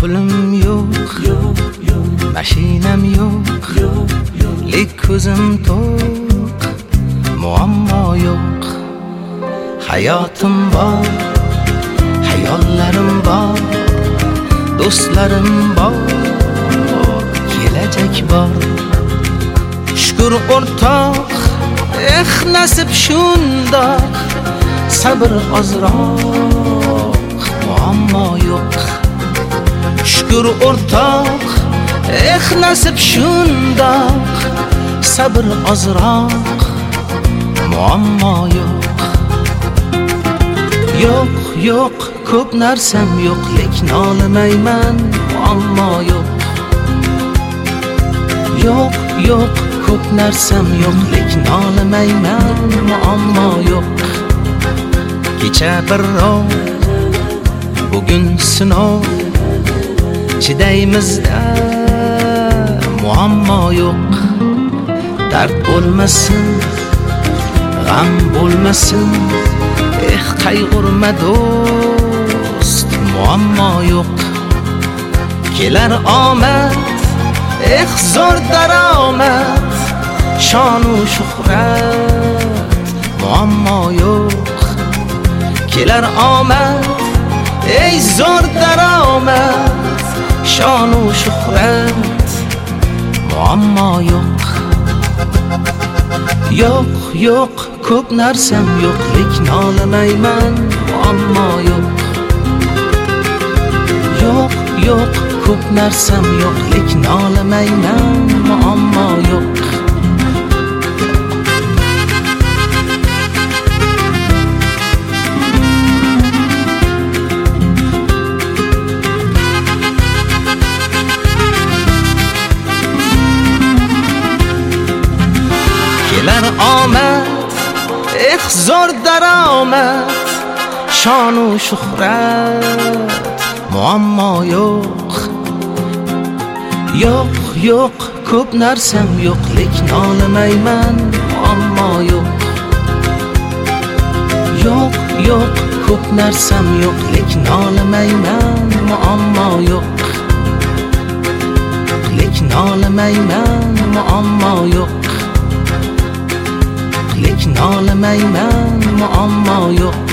pulim yo'q, mashinam yo'q, lek ko'zim to'q, muammo yo'q. Hayotim bor, hayollarim bor, do'stlarim bor, kelajak bor. Shukr o'rtoq, nasib shundoq, sabr ozroq, muammo yo'q. Shukr o'rtoq, nasib shundoq, sabr ozroq, muammo yo'q. Yo'q, yo'q, ko'p narsam yo'q, lekin nolimayman, muammo yo'q. Yo'q, yo'q, ko'p narsam yo'q, lekin nolimayman, muammo yo'q. Kecha bir rov, bugun sinov, chidaymizda, muammo yo'q. Dard bo'lmasin, g'am bo'lmasin, qayg'urma do'st, muammo yo'q. Kelar omad, zo'r daromad, shonu shuhrat, muammo yo'q. Kelar omad, zo'r daromad, shonu shuhrat, muammo yo'q. Yo'q, yo'q, ko'p narsam yo'q, lekin nolimayman, muammo yo'q. Yo'q, yo'q, ko'p narsam yo'q, lekin nolimayman, muammo yo'q. Kelar omad, zo'r daromad, shonu shuhrat, muammo yo'q. Yo'q, yo'q, ko'p narsam yo'q, lekin nolimayman, muammo yo'q. Yo'q, yo'q, ko'p narsam yo'q, lekin nolimayman, muammo yo'q. Lekin nolimayman, muammo yo'q. Lekin nolimayman, muammo yo'q.